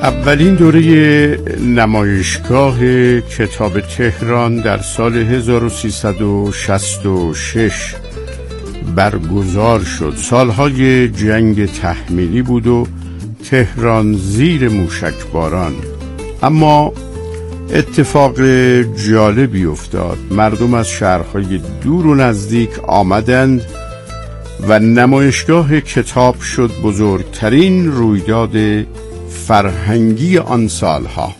اولین دوره نمایشگاه کتاب تهران در سال 1366 برگزار شد. سالهای جنگ تحمیلی بود و تهران زیر موشکباران، اما اتفاق جالبی افتاد. مردم از شهرهای دور و نزدیک آمدند و نمایشگاه کتاب شد بزرگترین رویداد فرهنگی آن سالها.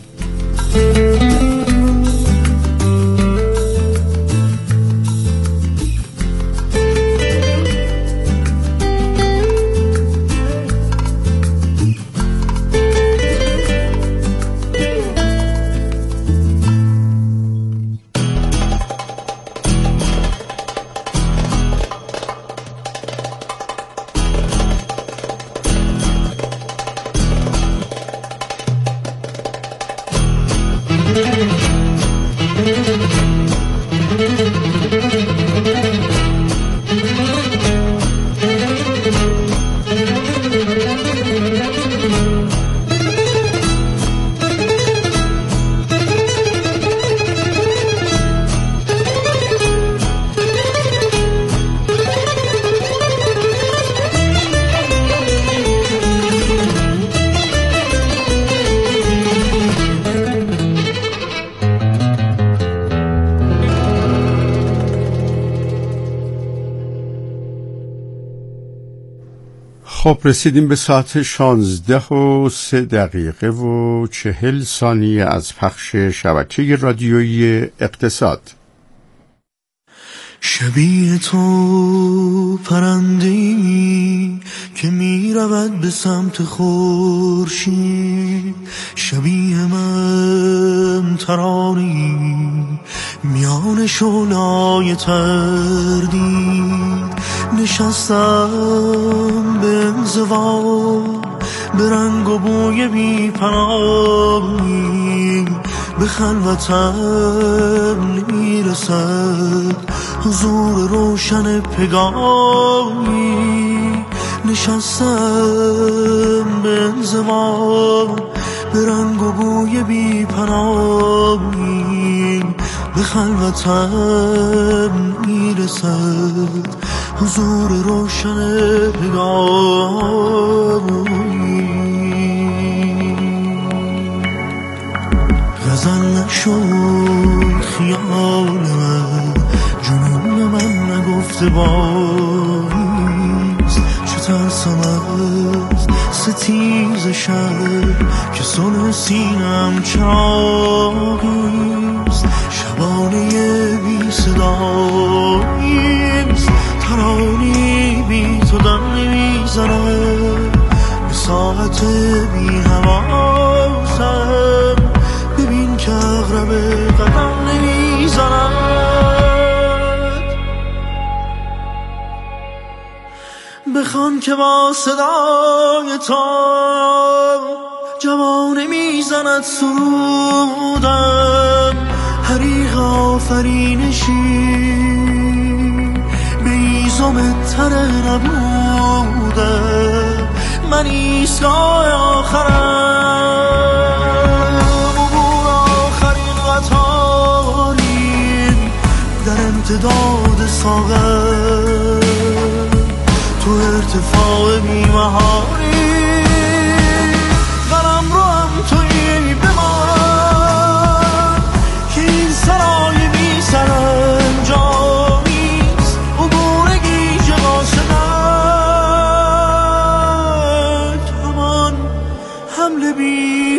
خب رسیدیم به ساعت 16:03 از پخش شبکه رادیویی اقتصاد. شبیه تو پرنده‌ای که می رود به سمت خورشید، شبیه من ترانه‌ای میان شعله‌های تردید، نشستم به انزوا به رنگ و بوی بی پناهی، به خلوتم نمیرسد حضور روشن پگاهی، نشستم به انزوا به رنگ و بوی بی پناهی، به خلوتم میرسد حضور روشن پگاهی. غزل نشد خیال من، جنون من نگفته بایست، چه ترسم از ستیز شب که صلح سینم چراغیست، شبانه بی صداییست، ترانی بی تو دم نمیزنم، به ساعت بی حواسم ببین که اغرب قدم نمیزند، بخوان که با صدای تو جوانه میزند سرودم، حریق آفرینشی به ایزم تر نبودم، من ایستگاه آخرم، عبور آخرین قطاریم در امتداد ساغر، تو ارتفاع بی‌مهاری، قلم رو هم توی به من که این سرای بی سرانجامیست، عبور گیج قاصدک، همان حمله بی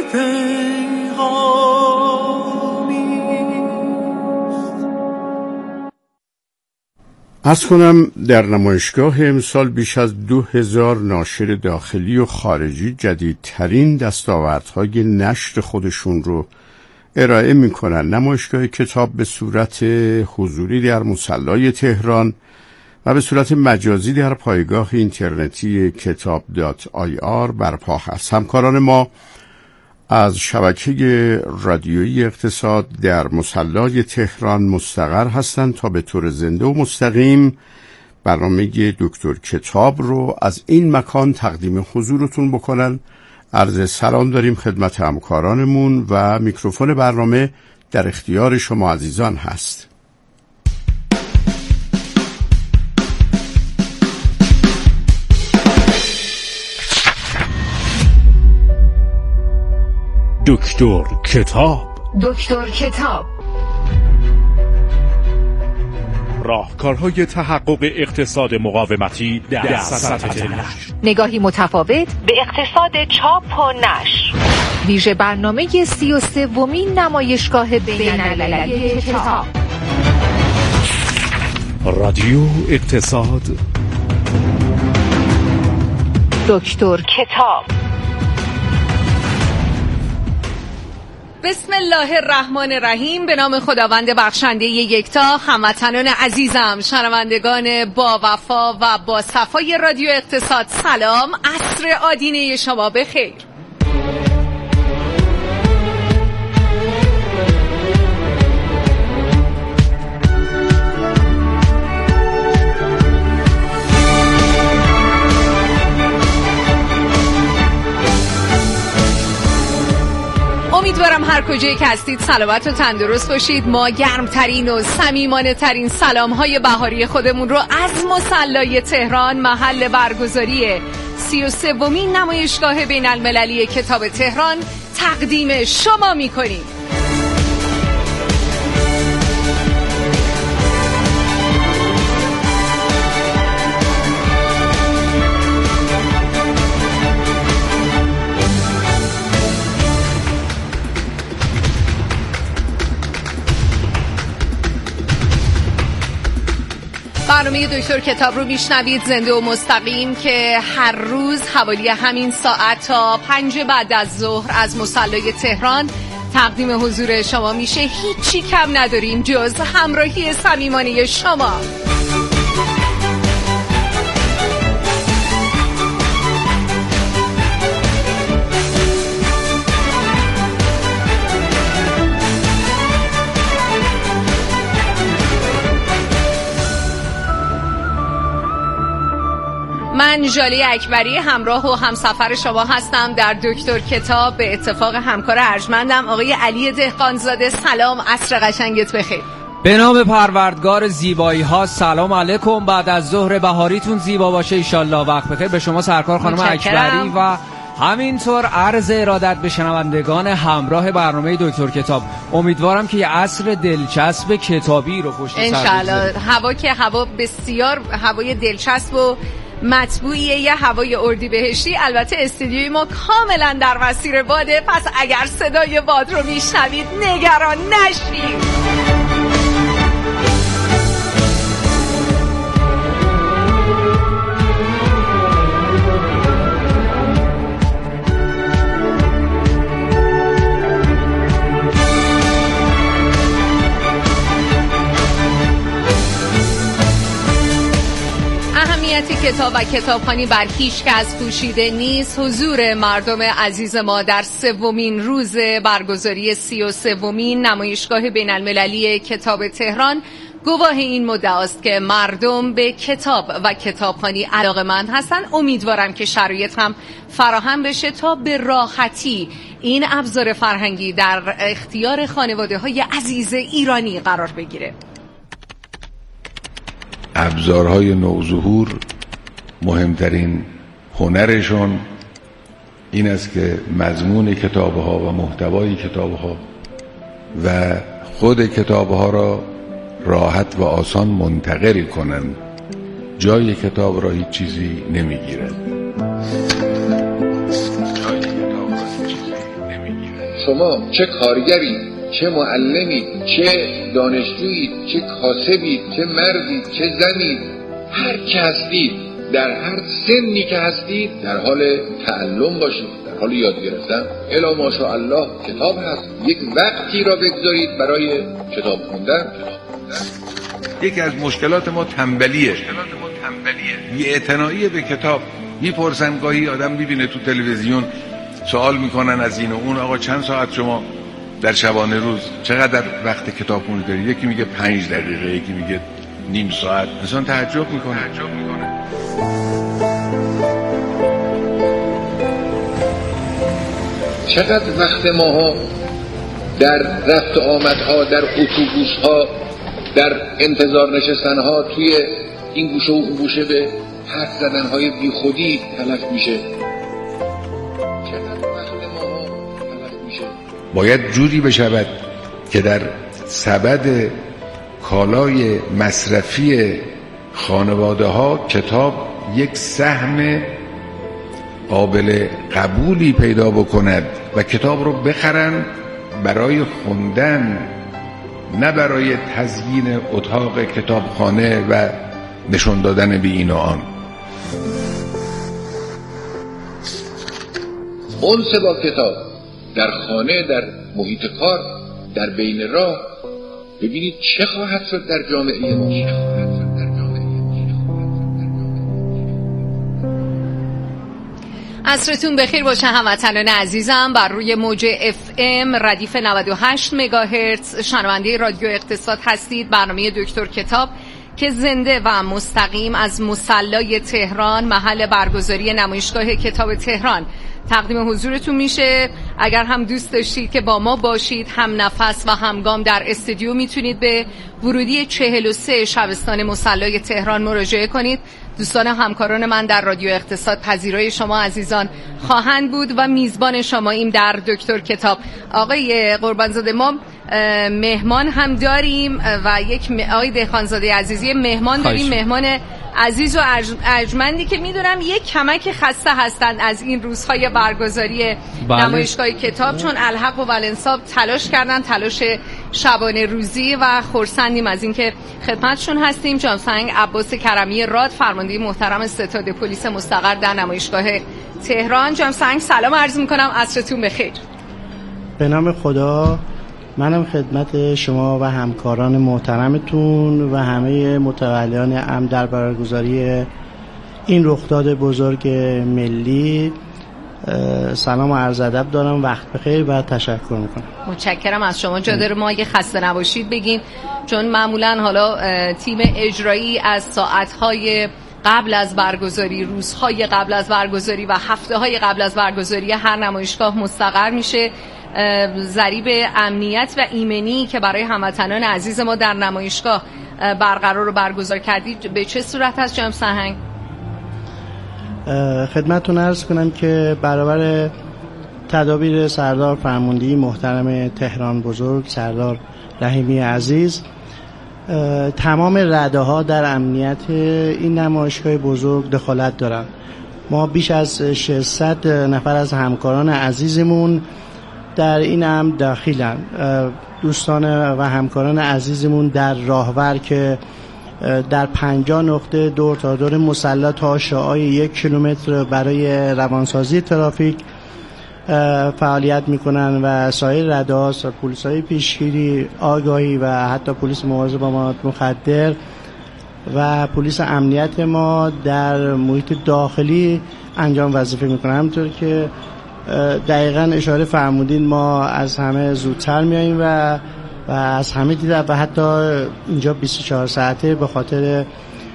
عرض کنم در نمایشگاه امسال بیش از 2000 ناشر داخلی و خارجی جدیدترین دستاوردهای نشر خودشون رو ارائه میکنن. نمایشگاه کتاب به صورت حضوری در مصلی تهران و به صورت مجازی در پایگاه اینترنتی کتاب.ir برپا هست. همکاران ما از شبکه رادیویی اقتصاد در مصلی تهران مستقر هستند تا به طور زنده و مستقیم برنامه دکتر کتاب رو از این مکان تقدیم حضورتون بکنن. عرض سلام داریم خدمت همکارانمون و میکروفون برنامه در اختیار شما عزیزان هست. دکتر کتاب. دکتر کتاب، راهکارهای تحقق اقتصاد مقاومتی در سطح نشر، نگاهی متفاوت به اقتصاد چاپ و نشر، ویژه برنامه 33مین نمایشگاه بین‌المللی کتاب. رادیو اقتصاد دکتر کتاب. بسم الله الرحمن الرحیم. به نام خداوند بخشنده یکتا. هموطنان عزیزم، شنوندگان با وفا و با صفای رادیو اقتصاد، سلام. عصر آدینه شما بخیر. امیدوارم هر کجایی که هستید سلامت و تندرست باشید. ما گرمترین و صمیمانه ترین سلام های بهاری خودمون رو از مصلی تهران، محل برگزاری 33مین نمایشگاه بین المللی کتاب تهران، تقدیم شما میکنیم. برنامه دکتر کتاب رو میشنوید زنده و مستقیم که هر روز حوالی همین ساعت تا 5 بعد از ظهر از مصلی تهران تقدیم حضور شما میشه. هیچی کم نداریم جز همراهی صمیمانه شما. من ژاله اکبری همراه و همسفر شما هستم در دکتر کتاب به اتفاق همکار ارجمندم آقای علی دهقانزاده. سلام، عصر قشنگت بخیر. به نام پروردگار زیبایی ها، سلام علیکم. بعد از ظهر بهاریتون زیبا باشه ایشالله. وقت بخیر به شما سرکار خانم اکبری و همینطور عرض ارادت به شنوندگان همراه برنامه دکتر کتاب. امیدوارم که یه عصر دلچسب کتابی رو پشت سر انشالله. هوا که هوا بسیار هوای دلچسب و مطبوعیه، یه هوای اردیبهشتی. البته استودیوی ما کاملا در مسیر باده، پس اگر صدای باد رو میشنوید نگران نشید. کتاب و کتابخوانی بر هیچ کس پوشیده نیست. حضور مردم عزیز ما در 3مین روز برگزاری 33مین نمایشگاه بین المللی کتاب تهران گواه این مدعاست که مردم به کتاب و کتابخوانی علاقه‌مند هستن. امیدوارم که شرایط هم فراهم بشه تا به راحتی این ابزار فرهنگی در اختیار خانواده‌های عزیز ایرانی قرار بگیره. ابزارهای نوظهور مهمترین هنرشون این است که مضمون کتابها و محتوای کتابها و خود کتابها را راحت و آسان منتقل کنند. جای کتاب را هیچ چیزی نمیگیرد. شما چه کارگری، چه معلمی، چه دانشجویی، چه کاسبی، چه مردی، چه زنی، هر که هستید، در هر سنی که هستید در حال تعلم باشید، در حال یاد گرفتن. الا ماشاءالله کتاب هست. یک وقتی را بگذارید برای کتاب خوندن. یکی از مشکلات ما تنبلیه، بی‌اعتنایی به کتاب. میپرسن گاهی آدم میبینه تو تلویزیون سوال میکنن از این و اون، آقا چند ساعت شما در شبانه روز چقدر وقت کتابخونی داری؟ یکی میگه 5 دقیقه، یکی میگه نیم ساعت. انسان تعجب میکنه. چقدر وقت ماها در رفت آمدها، در اتوبوس‌ها، در انتظار نشستنها توی این گوشه و اون گوشه به حرف زدنهای بی خودی تلف میشه. چقدر وقت ماها تلف میشه. باید جوری بشود که در سبد کالای مصرفی خانواده ها کتاب یک سهم قابل قبولی پیدا بکند و کتاب رو بخرن برای خوندن، نه برای تزیین اتاق کتابخانه و نشون دادن به این و آن. انس با کتاب در خانه، در محیط کار، در بین راه، ببینید چه خواهد شد در جامعه ما. عصرتون بخیر باشه هموطنان عزیزم. بر روی موج FM ردیف 98 مگاهرتز شنونده رادیو اقتصاد هستید. برنامه دکتر کتاب که زنده و مستقیم از مصلی تهران، محل برگزاری نمایشگاه کتاب تهران، تقدیم حضورتون میشه. اگر هم دوست داشتید که با ما باشید، هم نفس و همگام در استودیو، میتونید به ورودی 43 شبستان مصلی تهران مراجعه کنید. دوستان همکاران من در رادیو اقتصاد پذیرای شما عزیزان خواهند بود و میزبان شماییم در دکتر کتاب. آقای قربانزاده، ما مهمان هم داریم و یک آقای دهقانزاده عزیزی مهمان داریم، مهمان عزیز و ارجمندی که میدونم یک کمک خسته هستند از این روزهای برگزاری نمایشگاه کتاب، چون الحق و والانصاف تلاش کردن، تلاش شبانه روزی، و خرسندیم از اینکه خدمتشون هستیم. جامسنگ عباس کرمی راد، فرمانده محترم ستاد پلیس مستقر در نمایشگاه تهران. جامسنگ سلام عرض میکنم، عصرتون بخیر. به نام خدا، منم خدمت شما و همکاران محترمتون و همه متولیان امن در برگزاری این رخداد بزرگ ملی سلام و عرض ادب دارم. وقت بخیر و تشکر میکنم. متشکرم از شما. جا داره ما اگه خسته نباشید بگین، چون معمولا حالا تیم اجرایی از ساعتهای قبل از برگزاری، روزهای قبل از برگزاری و هفته‌های قبل از برگزاری هر نمایشگاه مستقر میشه. ضریب امنیت و ایمنی که برای هموطنان عزیز ما در نمایشگاه برقرار و برگزار کردید به چه صورت هست جناب سرهنگ؟ خدمتتون عرض کنم که برابر تدابیر سردار فرماندهی محترم تهران بزرگ سردار رحیمی عزیز، تمام رده‌ها در امنیت این نمایشگاه بزرگ دخالت دارند. ما بیش از 600 نفر از همکاران عزیزمون در این امر داخلن. دوستان و همکاران عزیزمون در راهور که در 50 نقطه دور تا دور مصلی تا شعاع 1 کیلومتر برای روانسازی ترافیک فعالیت میکنن و سایر رده‌ها، پلیس‌های پیشگیری، آگاهی و حتی پلیس مبارزه با مواد مخدر و پلیس امنیت ما در محیط داخلی انجام وظیفه میکنن. همونطور که دقیقاً اشاره فرمودین، ما از همه زودتر میاییم و از همه دیدن و حتی اینجا 24 ساعته به خاطر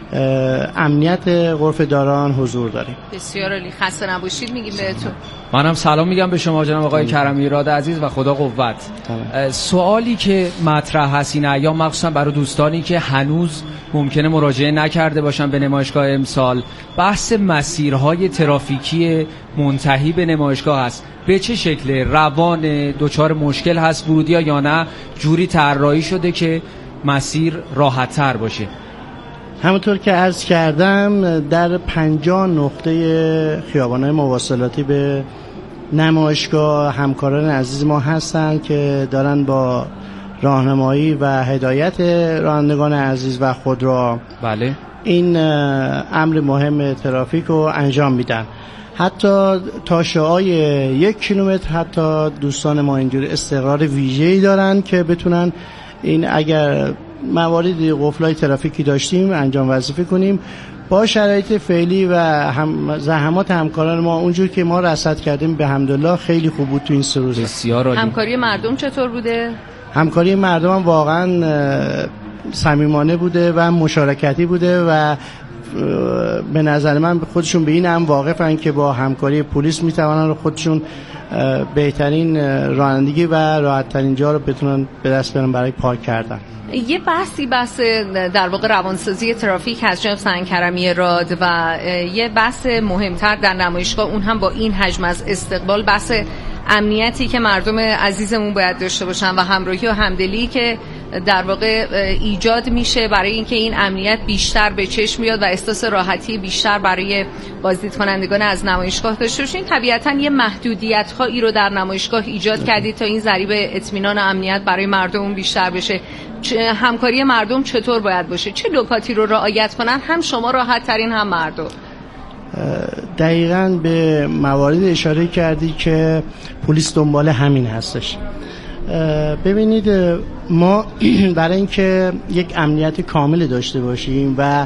امنیت غرفه‌داران حضور داریم. بسیار عالی، خسته نباشید میگیم بهتون. منم سلام میگم به شما جناب آقای کرمی راد عزیز و خدا قوت. سوالی که مطرح هست این ایام، مخصوصا برای دوستانی که هنوز ممکنه مراجعه نکرده باشن به نمایشگاه امسال، بحث مسیرهای ترافیکی منتهی به نمایشگاه هست. به چه شکل روان دوچار مشکل هست ورودی یا نه جوری طراحی شده که مسیر راحت تر باشه؟ همونطور که عرض کردم در 50 نقطه خیابان‌های مواصلاتی به نمایشگاه همکاران عزیز ما هستن که دارن با راهنمایی و هدایت رانندگان عزیز و خود را بله این امر مهم ترافیک رو انجام میدن. حتی تا شعاع 1 کیلومتر حتی دوستان ما اینجور استقرار ویژه‌ای دارن که بتونن این اگر مواردی قفلای ترافیکی داشتیم انجام وظیفه کنیم. با شرایط فعلی و زحمات همکاران ما اونجور که ما رصد کردیم به حمدالله خیلی خوب بود تو این 3 روز. بسیار عالی. همکاری مردم چطور بوده؟ همکاری مردم هم واقعا صمیمانه بوده و مشارکتی بوده و به نظر من خودشون به این هم واقفن که با همکاری پلیس میتوانن خودشون بهترین رانندگی و راحت‌ترین جا رو بتونن به دست بیارن برای پارک کردن. یه بحث در واقع روانسازی ترافیک از جناب سنگکرمی راد و یه بحث مهمتر در نمایشگاه، اون هم با این حجم از استقبال، بحث امنیتی که مردم عزیزمون باید داشته باشن و همراهی و همدلی که در واقع ایجاد میشه برای اینکه این امنیت بیشتر به چشم بیاد و احساس راحتی بیشتر برای بازدید کنندگان از نمایشگاه داشته باشین. طبیعتاً یه محدودیت هایی رو در نمایشگاه ایجاد کردید تا این ضریب اطمینان و امنیت برای مردم بیشتر بشه. همکاری مردم چطور باید باشه؟ چه نکاتی رو رعایت کنن هم شما راحت ترین هم مردم؟ دقیقاً به موارد اشاره کردی که پلیس دنبال همین هستش. ببینید ما برای اینکه یک امنیت کامل داشته باشیم و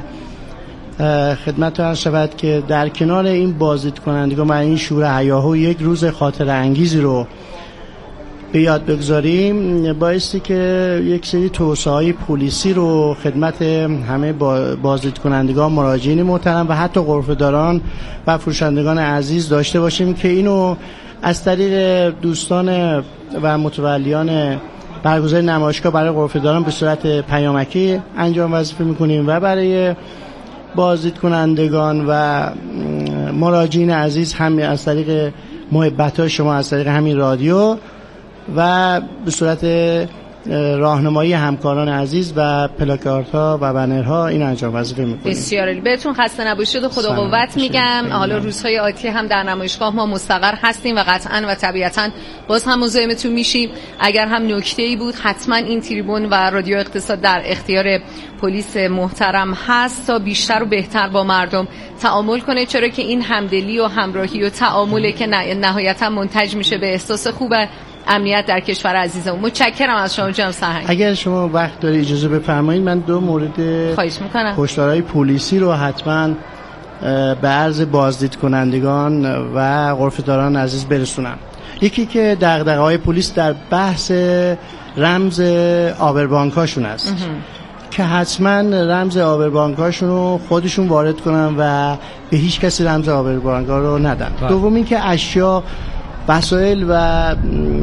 خدمتتون شود که در کنار این بازدید کنندگان و این شور هیاهو یک روز خاطره انگیزی رو به یاد بگذاریم، بایستی که یک سری توصیه‌های پلیسی رو خدمت همه بازدید کنندگان، مراجعین محترم و حتی غرفه‌داران و فروشندگان عزیز داشته باشیم که اینو از طریق دوستان و متولیان برگزاری نمایشگاه برای غرفه‌داران به صورت پیامکی انجام وظیفه می‌کنیم و برای بازدید کنندگان و مراجعین عزیز هم از طریق محبت‌های شما از طریق همین رادیو و به صورت راهنمایی همکاران عزیز و پلاکاردها و بنرها این انجام وظیفه می‌کنیم. بسیار عالی. بهتون خسته نباشید و خدا قوت میگم. حالا روزهای آتی هم در نمایشگاه ما مستقر هستیم و قطعاً و طبیعتاً باز هم مزاحمتون میشیم. اگر هم نکته‌ای بود حتما این تریبون و رادیو اقتصاد در اختیار پلیس محترم هست تا بیشتر و بهتر با مردم تعامل کنه، چرا که این همدلی و همراهی و تعاملی که نهایتاً منتج میشه به احساس خوب امنیت در کشور عزیزمون. متشکرم از شما جناب سرهنگ. اگر شما وقت داری اجازه بفرمایید من دو مورد هشدارهای پلیسی رو حتما به عرض بازدید کنندگان و غرفه‌داران عزیز برسونم. یکی که دغدغه‌های پلیس در بحث رمز آبربانکاشون است که حتما رمز آبربانکاشون رو خودشون وارد کنن و به هیچ کسی رمز آبربانکا رو ندن. دوم این که اشیا، وسایل و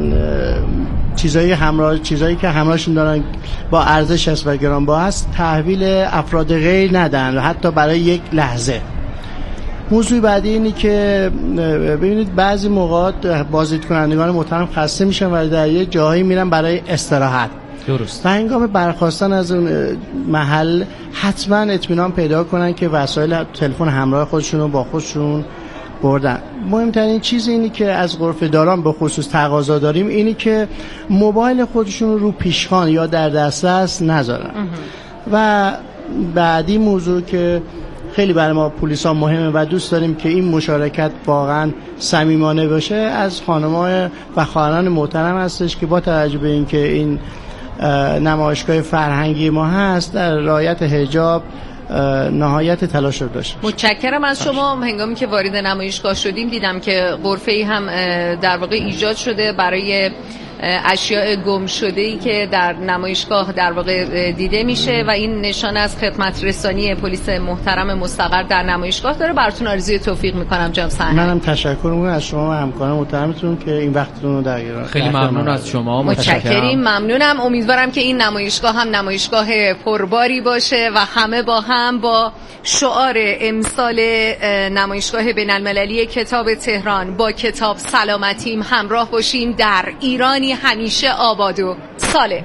چیزایی که همراهشون دارن با ارزش است و گرانبها است تحویل افراد غیر ندن حتی برای یک لحظه. موضوع بعدی اینی که ببینید بعضی موقعات بازدید کنندگان محترم خسته میشن و در یه جایی میرن برای استراحت. درست. و هنگام برخاستن از اون محل حتما اطمینان پیدا کنن که وسایل تلفن همراه خودشون رو با خودشون بردن. مهمترین چیز اینی که از غرفه‌داران به خصوص تقاضا داریم اینی که موبایل خودشون رو پیشخوان یا در دسترس نذارن. و بعدی موضوع که خیلی برای ما پلیسا مهمه و دوست داریم که این مشارکت واقعا صمیمانه باشه، از خانم‌ها و خواهران محترم هستش که با توجه به اینکه این نمایشگاه فرهنگی ما هست در رعایت حجاب نهایت تلاش رو داشت. متشکرم از شما. هنگامی که وارد نمایشگاه شدیم دیدم که غرفه‌ای هم در واقع ایجاد شده برای اشیاء گم شده‌ای که در نمایشگاه در واقع دیده میشه و این نشانه از خدمت رسانی پلیس محترم مستقر در نمایشگاه داره. براتون آرزوی توفیق میکنم جناب سرهنگ. منم تشکر میکنم از شما و همکاران محترمتون که این وقتتون رو درگیر. خیلی ممنون از شما. متشکریم. ممنونم. امیدوارم که این نمایشگاه هم نمایشگاه پرباری باشه و همه با هم با شعار امسال نمایشگاه بین‌المللی کتاب تهران با کتاب سلامتیم همراه باشیم در ایرانی همیشه آباد و سالم.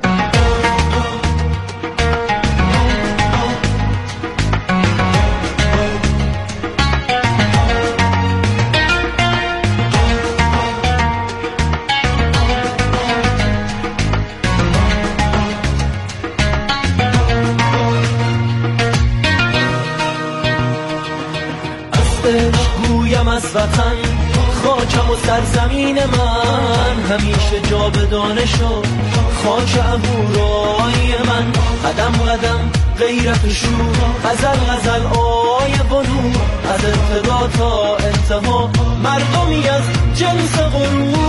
گویم از وطن خاکم و سرزمین من همیشه جاودانه شد، خاک اهورای من قدم قدم غیرت و شور، غزل غزل آیه و نور، از ابتدا تا انتها مردمی از جنس غرور.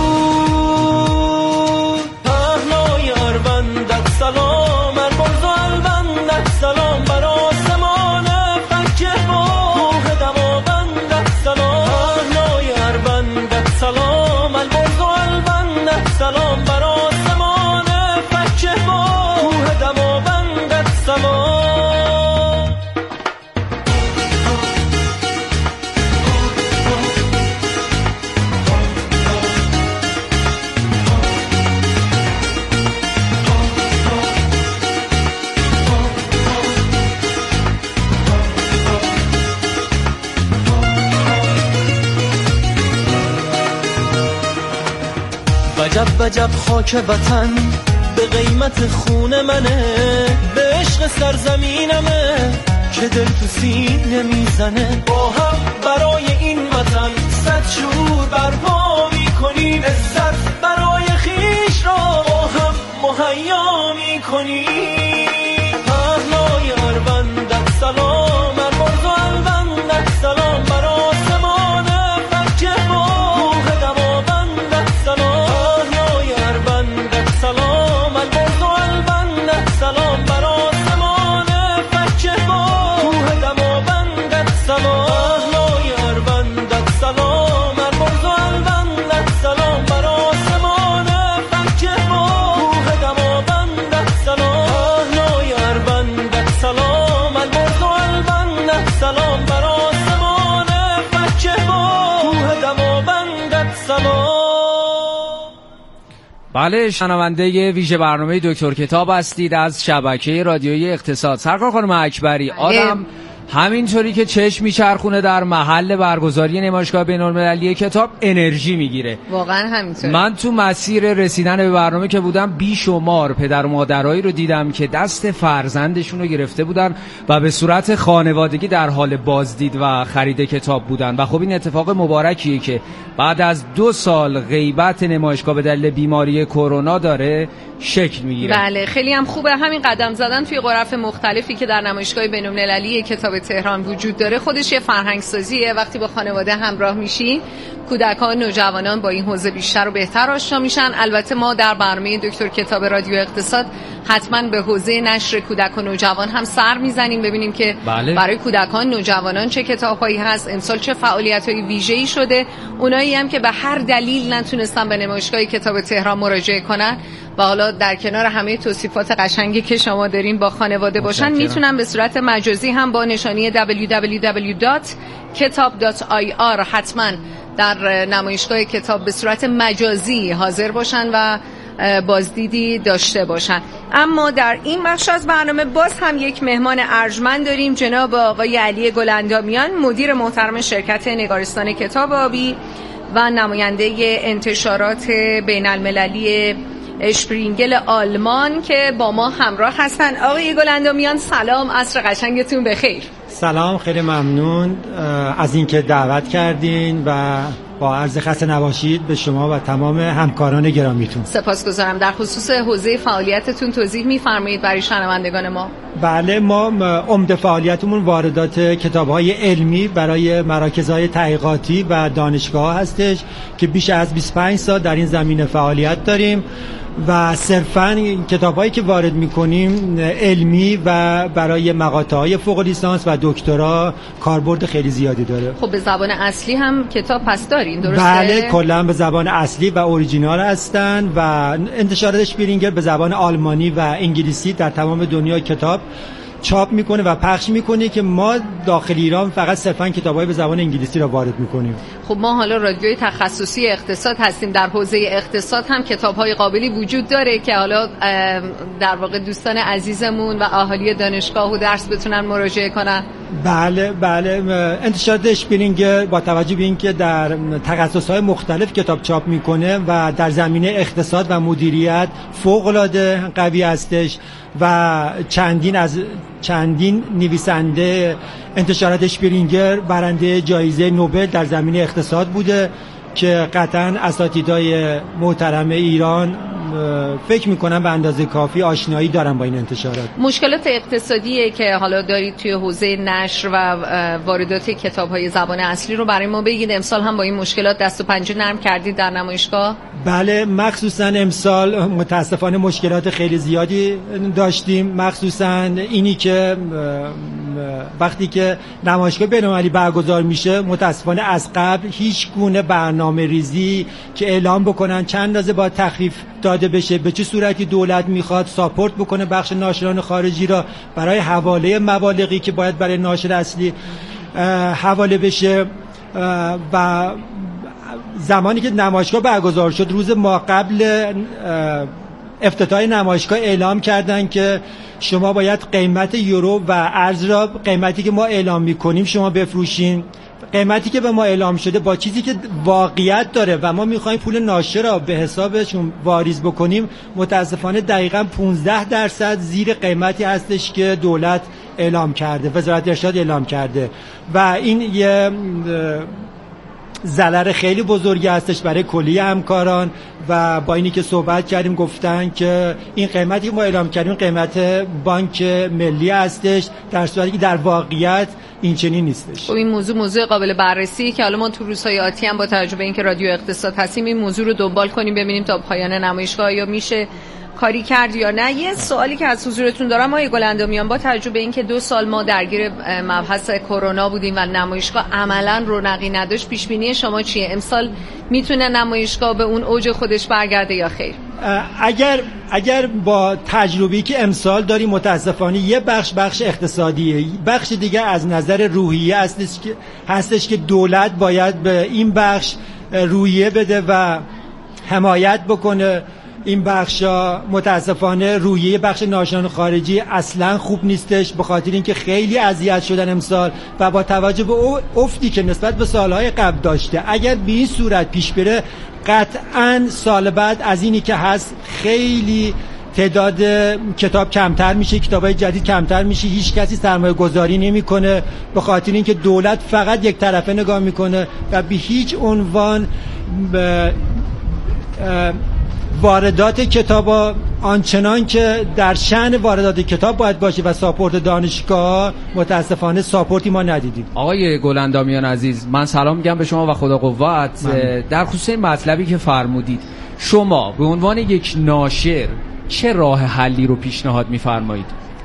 پهنای اروندت سلام، البرز و البندت سلام، بر آسمان فکه با کوه دماوندت سلام. پهنای اروندت سلام، عجب خاک وطن به قیمت خون منه، به عشق سرزمینمه که دل تو سینه میزنه. با هم برای این وطن صد شور برپا میکنیم، عزت برای خیش را با هم مهیا میکنیم. پهنای اروندت سلام، البرز و الوندت سلام، بر آسمان فکه با روح دماوندت سلام. پهنای اروندت سلام، البرز و الوندت سلام، بر آسمان فکه با روح دماوندت سلام. پهنای اروندت سلام، البرز و الوندت سلام، بر آسمان فکه با روح دماوندت سلام. پهنای اروندت سلام، البرز و الوندت سلام، بر آسمان فکه با روح دماوندت سلام. بله، شنونده ویژه برنامه دکتر کتاب هستید از شبکه رادیویی اقتصاد. سرکار خانم اکبری، آدم همینطوری که چشم میچرخونه در محل برگزاری نمایشگاه بین‌المللی کتاب انرژی میگیره. واقعا همینطوره. من تو مسیر رسیدن به برنامه که بودم بیشمار پدر و مادرایی رو دیدم که دست فرزندشون رو گرفته بودن و به صورت خانوادگی در حال بازدید و خرید کتاب بودن و خب این اتفاق مبارکیه که بعد از 2 سال غیبت نمایشگاه به دلیل بیماری کرونا داره شکل میگیره. بله، خیلی هم خوبه همین قدم زدن توی غرف مختلفی که در نمایشگاه بین‌المللی کتاب تهران وجود داره. خودش یه فرهنگ سازیه. وقتی با خانواده همراه میشین، کودکان و نوجوانان با این حوزه بیشتر و بهتر آشنا میشن. البته ما در برنامه دکتر کتاب رادیو اقتصاد حتما به حوزه نشر کودک و نوجوان هم سر میزنیم، ببینیم که برای کودکان نوجوانان چه کتاب‌هایی هست، امسال چه فعالیت‌های ویژه‌ای شده. اونایی هم که به هر دلیل نتونستن به نمایشگاه کتاب تهران مراجعه کنن و حالا در کنار همه توصیفات قشنگی که شما دارین با خانواده باشن، میتونن به صورت مجازی هم با نشانی www.kitab.ir حتما در نمایشگاه کتاب به صورت مجازی حاضر باشن و بازدیدی داشته باشن. اما در این بخش از برنامه باز هم یک مهمان ارجمند داریم، جناب آقای علی گلاندامیان، مدیر محترم شرکت نگارستان کتاب آبی و نماینده انتشارات بین‌المللی اشپرینگل آلمان که با ما همراه هستن. آقای گلاندامیان سلام، عصر قشنگتون بخیر. سلام، خیلی ممنون از اینکه دعوت کردین و با عرض خسته نباشید به شما و تمام همکاران گرامیتون. سپاسگزارم. در خصوص حوزه فعالیتتون توضیح می‌فرمایید برای شنوندگان ما؟ بله، ما عمده فعالیتمون واردات کتاب‌های علمی برای مراکزهای تحقیقاتی و دانشگاه هستش که بیش از 25 سال در این زمینه فعالیت داریم و صرفاً کتاب‌هایی که وارد می‌کنیم علمی و برای مقاطع‌های فوق لیسانس و دکترا کاربرد خیلی زیادی داره. خب به زبان اصلی هم کتاب پس دارین، درسته؟ بله، کلاً به زبان اصلی و اوریجینال هستن و انتشارات اشپرینگر به زبان آلمانی و انگلیسی در تمام دنیا کتاب چاپ میکنه و پخش میکنه که ما داخل ایران فقط صرفاً کتابای به زبان انگلیسی را وارد میکنیم. خب ما حالا رادیوی تخصصی اقتصاد هستیم، در حوزه اقتصاد هم کتاب‌های قابلی وجود داره که حالا در واقع دوستان عزیزمون و اهالی دانشگاه و درس بتونن مراجعه کنن. بله، انتشارات اشپرینگر با توجه به اینکه در تخصص‌های مختلف کتاب چاپ میکنه و در زمینه اقتصاد و مدیریت فوق‌العاده قوی هستش و چندین نویسنده انتشارات اشپرینگر برنده جایزه نوبل در زمینه اقتصاد بوده که قطعاً اساتیدای محترم ایران فکر میکنم به اندازه کافی آشنایی دارن با این انتشارات. مشکلات اقتصادی که حالا دارید توی حوزه نشر و واردات کتاب‌های زبان اصلی رو برای ما بگید. امسال هم با این مشکلات دست و پنجه نرم کردید در نمایشگاه؟ بله، مخصوصا امسال متاسفانه مشکلات خیلی زیادی داشتیم، مخصوصا اینی که وقتی که نمایشگاه بین‌المللی برگزار میشه متاسفانه از قبل هیچ گونه برنامه ریزی که اعلام بکنن چند اندازه با تخفیف داده بشه، به چه صورتی دولت میخواد ساپورت بکنه بخش ناشران خارجی را برای حواله مبالغی که باید برای ناشر اصلی حواله بشه. و زمانی که نمایشگاه برگزار شد روز ما قبل افتتاح نمایشگاه اعلام کردن که شما باید قیمت یورو و ارز را قیمتی که ما اعلام میکنیم شما بفروشین قیمتی که به ما اعلام شده با چیزی که واقعیت داره و ما میخوایم پول ناشر را به حسابشون واریز بکنیم، متاسفانه دقیقاً 15% زیر قیمتی هستش که دولت اعلام کرده، وزارت ارشاد اعلام کرده و این یه ضرر خیلی بزرگی هستش برای کلیه همکاران و با اینی که صحبت کردیم گفتن که این قیمتی که ما اعلام کردیم قیمت بانک ملی هستش، در صورتی که در واقعیت این چنین نیستش. این موضوع قابل بررسی که حالا ما تو روزهای آتی هم با توجه به اینکه رادیو اقتصاد هستیم این موضوع رو دنبال کنیم ببینیم تا پایان نمایشگاه یا میشه کاری کرد یا نه. یه سوالی که از حضورتون دارم آقای گلندامیان، با توجه به اینکه 2 سال ما درگیر مبحث کرونا بودیم و نمایشگاه عملاً رونقی نداشت، پیش بینی شما چیه؟ امسال میتونه نمایشگاه به اون اوج خودش برگرده یا خیر؟ اگر با تجربه‌ای که امسال داریم متاسفانه یه بخش اقتصادیه، بخش دیگه از نظر روحیه هستش که دولت باید به این بخش روحیه بده و حمایت بکنه. این بخشا متاسفانه روحیه بخش ناشران خارجی اصلا خوب نیستش، به خاطر اینکه خیلی اذیت شدن امسال و با توجه به افتی که نسبت به سالهای قبل داشته، اگر به این صورت پیش بره قطعا سال بعد از اینی که هست خیلی تعداد کتاب کمتر میشه، کتابای جدید کمتر میشه، هیچ کسی سرمایه گذاری نمیکنه به خاطر اینکه دولت فقط یک طرفه نگاه میکنه و به هیچ عنوان واردات کتاب آنچنان که در شأن واردات کتاب باید باشه و ساپورت دانشگاه متاسفانه ساپورتی ما ندیدیم. آقای گلندامیان عزیز، من سلام میگم به شما و خدا قوت. در خصوص این مطلبی که فرمودید، شما به عنوان یک ناشر چه راه حلی رو پیشنهاد میفرمایید؟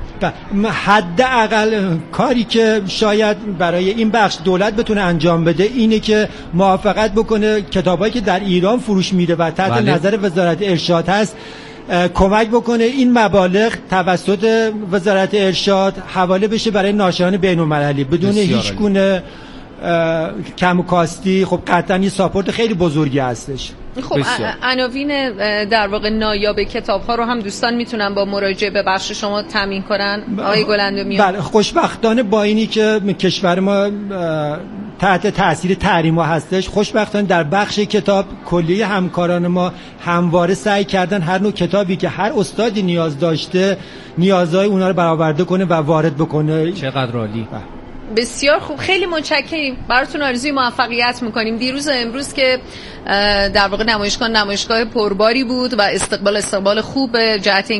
حداقل کاری که شاید برای این بخش دولت بتونه انجام بده اینه که موافقت بکنه کتابایی که در ایران فروش میره و تحت نظر وزارت ارشاد هست کمک بکنه این مبالغ توسط وزارت ارشاد حواله بشه برای ناشران بین‌المللی بدون هیچ گونه کم و کاستی. خب قطعا این ساپورت خیلی بزرگی هستش. خب عناوین در واقع نایاب کتاب‌ها رو هم دوستان میتونن با مراجعه به بخش شما تامین کنن آقای گلندامیان؟ بله، خوشبختانه با اینی که کشور ما تحت تاثیر تحریم‌ها هستش، خوشبختانه در بخش کتاب کلیه همکاران ما همواره سعی کردن هر نوع کتابی که هر استادی نیاز داشته نیازهای اونها رو برآورده کنه و وارد بکنه. چقدر عالی. بسیار خوب، خیلی متشکریم، براتون آرزوی موفقیت میکنیم. دیروز و امروز که در واقع نمایشگاه پرباری بود و استقبال خوب جهت